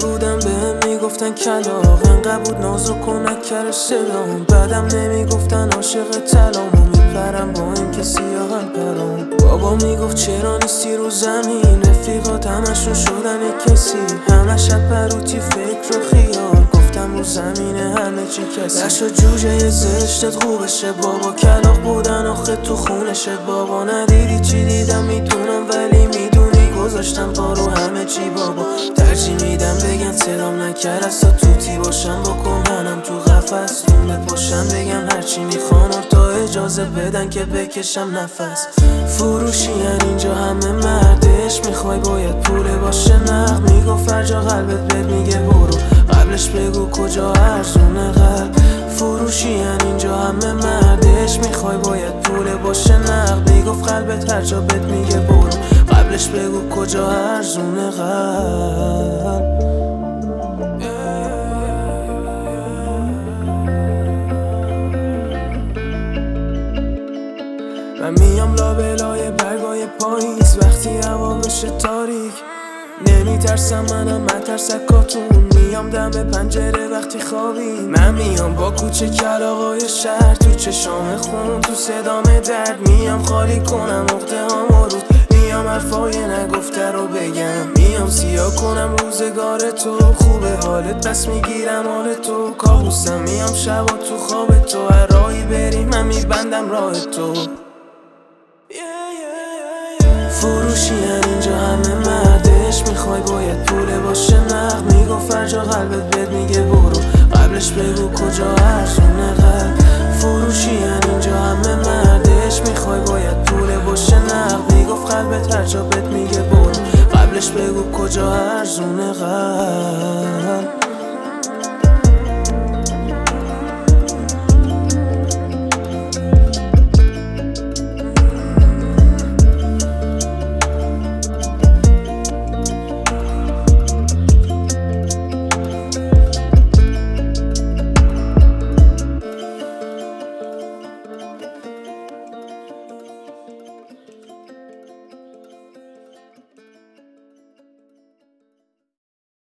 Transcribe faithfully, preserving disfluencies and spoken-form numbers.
بودم بهم میگفتن کلاغ، انقدر بود نازک و نکر صدام. بعدم نمیگفتن عاشق طلام و میپرم با این که سیاهن پرام. بابا میگفت چرا نیستی رو زمین، رفیقات همشون شدن یک کسی، همه شب پروتی فکر و خیال. گفتم رو زمین همه چی کسی نشد جوجه زشتت خوبشه بابا، کلاغ بودن آخه تو خونشه بابا. ندیدی چی دیدم میدونم ولی میدونی گذاشتم پا رو همه چی بابا. ترجیح میدم بگن صدام نکر از تا توتی باشم، بکن منم تو قفس تون بپاشم، بگم هرچی میخوان تا اجازه بدن که بکشم نفس. فروشی اینجا همه مردش، میخوای باید پوله باشه نقد. میگفت فرجا قلبت بهت میگه برو، قبلش بگو کجا ارزونه قلب. فروشی اینجا همه مردش، میخوای باید پوله باشه نقد. میگفت قلبت هر جا بهت میگه برو، قبلش بگو کجا ارزونه قلب. من میام لابلای برگای پاییز وقتی هوا بشه تاریک، نمیترسم منم مترسکاتون. میام دم پنجره وقتی خوابی، من میام با کوچه کلاغای شهر، تو چشام خون تو صدام درد. میام خالی کنم عقده هامو رود، میام حرفای نگفته رو بگم، میام سیاه کنم روزگار تو. خوبه حالت بس میگیرم حال تو، کابوسم میام شبا تو خواب تو. هر راهی بری من میبندم راه تو. فروشی اینجا همه مردش، میخوای باید پوله باشه نقد. میگفت فرجا قلبت بهت میگه برو، قبلش بگو کجا ارزونه قلب. فروشی اینجا همه مردش، میخوای باید پوله باشه نقد. میگفت قلبت هر جا بهت میگه برو، قبلش بگو کجا ارزونه قلب.